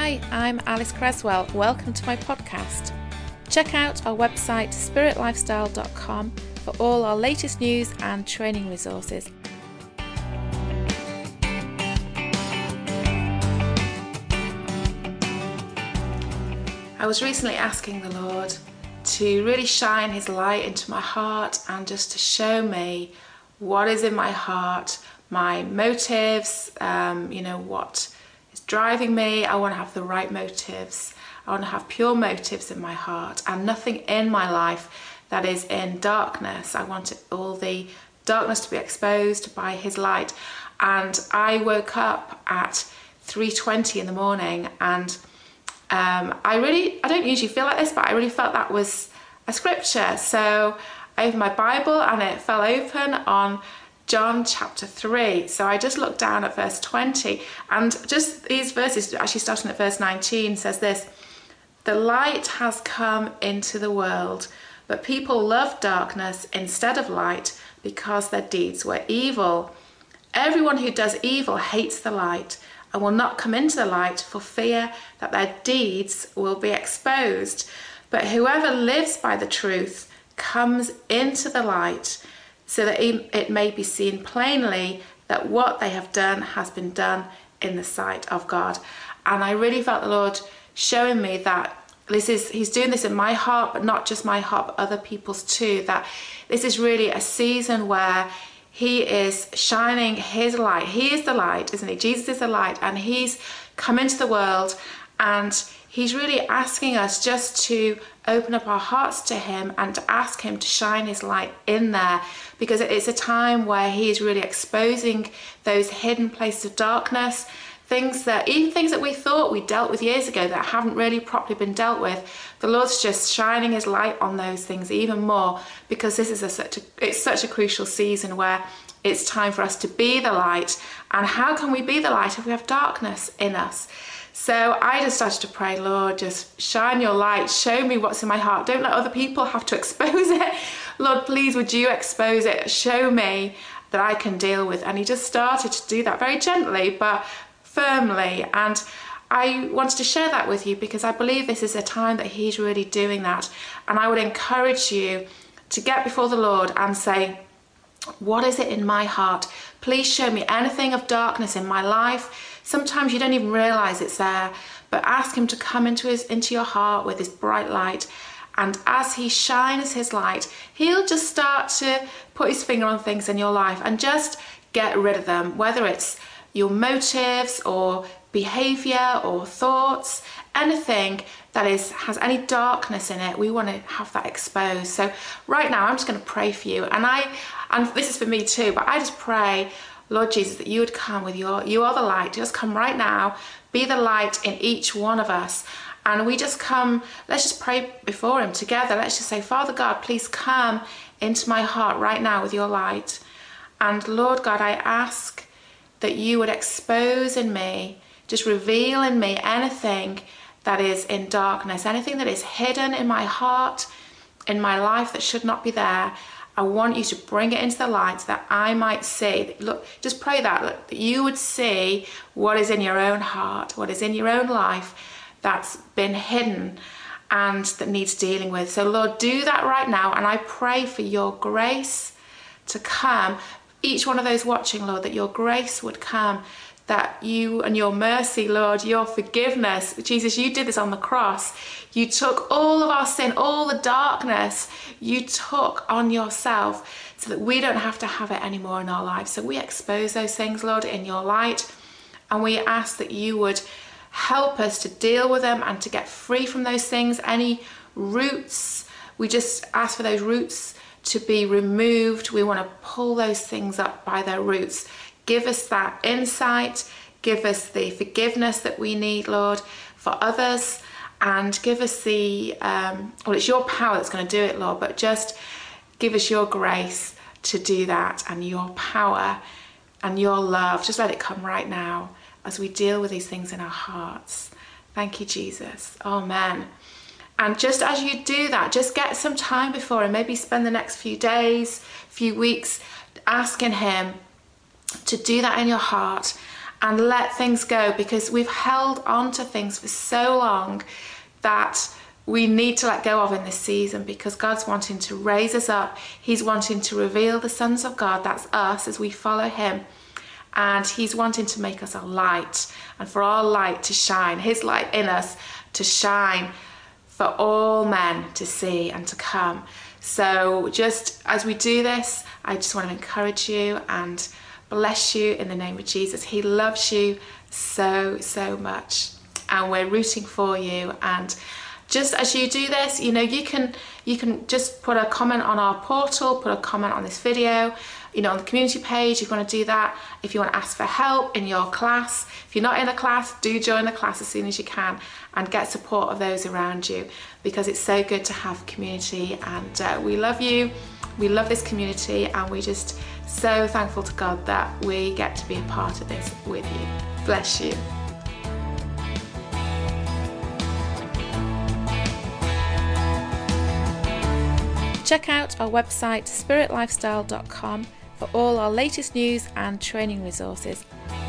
Hi, I'm Alice Creswell. Welcome to my podcast. Check out our website spiritlifestyle.com for all our latest news and training resources. I was recently asking the Lord to really shine His light into my heart and just to show me what is in my heart, my motives, what is driving me. I want to have the right motives. I want to have pure motives in my heart and nothing in my life that is in darkness. I want all the darkness to be exposed by His light. And I woke up at 3:20 in the morning and I don't usually feel like this, but I really felt that was a scripture. So I opened my Bible and it fell open on John chapter 3. So I just looked down at verse 20, and just these verses, actually starting at verse 19, says this: "The light has come into the world, but people loved darkness instead of light because their deeds were evil. Everyone who does evil hates the light and will not come into the light for fear that their deeds will be exposed. But whoever lives by the truth comes into the light, so that it may be seen plainly that what they have done has been done in the sight of God." And I really felt the Lord showing me that He's doing this in my heart, but not just my heart, but other people's too. That this is really a season where He is shining His light. He is the light, isn't He? Jesus is the light, and He's come into the world, and He's really asking us just to open up our hearts to Him and to ask Him to shine His light in there, because it's a time where He is really exposing those hidden places of darkness, even things that we thought we dealt with years ago that haven't really properly been dealt with. The Lord's just shining His light on those things even more, because this is such a crucial season where it's time for us to be the light. And how can we be the light if we have darkness in us? So I just started to pray, Lord, just shine your light, show me what's in my heart. Don't let other people have to expose it. Lord, please, would you expose it? Show me that I can deal with. And He just started to do that very gently, but firmly. And I wanted to share that with you because I believe this is a time that He's really doing that. And I would encourage you to get before the Lord and say, what is it in my heart? Please show me anything of darkness in my life. Sometimes you don't even realize it's there, but ask Him to come into your heart with His bright light. And as He shines His light, He'll just start to put His finger on things in your life and just get rid of them, whether it's your motives or behavior or thoughts, anything that has any darkness in it. We want to have that exposed. So right now I'm just going to pray for you, and this is for me too, but I just pray, Lord Jesus, that you would come with you are the light. Just come right now, be the light in each one of us. And we just come, let's just pray before Him together. Let's just say, Father God, please come into my heart right now with your light. And Lord God, I ask that you would expose in me, just reveal in me anything that is in darkness, anything that is hidden in my heart, in my life that should not be there. I want you to bring it into the light so that I might see. Look, just pray that you would see what is in your own heart, what is in your own life that's been hidden and that needs dealing with. So Lord, do that right now. And I pray for your grace to come. Each one of those watching, Lord, that your grace would come, that you and your mercy, Lord, your forgiveness. Jesus, you did this on the cross. You took all of our sin, all the darkness, you took on yourself so that we don't have to have it anymore in our lives. So we expose those things, Lord, in your light. And we ask that you would help us to deal with them and to get free from those things. Any roots, we just ask for those roots to be removed. We want to pull those things up by their roots. Give us that insight, give us the forgiveness that we need, Lord, for others, and give us it's your power that's going to do it, Lord, but just give us your grace to do that, and your power and your love. Just let it come right now as we deal with these things in our hearts. Thank you, Jesus. Amen. And just as you do that, just get some time before Him. Maybe spend the next few days, few weeks asking Him to do that in your heart and let things go, because we've held on to things for so long that we need to let go of in this season, because God's wanting to raise us up. He's wanting to reveal the sons of God, that's us as we follow him. And he's wanting to make us a light, and for our light to shine, his light in us to shine for all men to see and to come. So just as we do this, I just want to encourage you and bless you in the name of Jesus. He loves you so, so much, and we're rooting for you. And just as you do this, you know, you can just put a comment on our portal, put a comment on this video, you know, on the community page. You want to do that. If you want to ask for help in your class, if you're not in a class, do join the class as soon as you can and get support of those around you, because it's so good to have community. And we love you. We love this community, and we're just so thankful to God that we get to be a part of this with you. Bless you. Check out our website spiritlifestyle.com for all our latest news and training resources.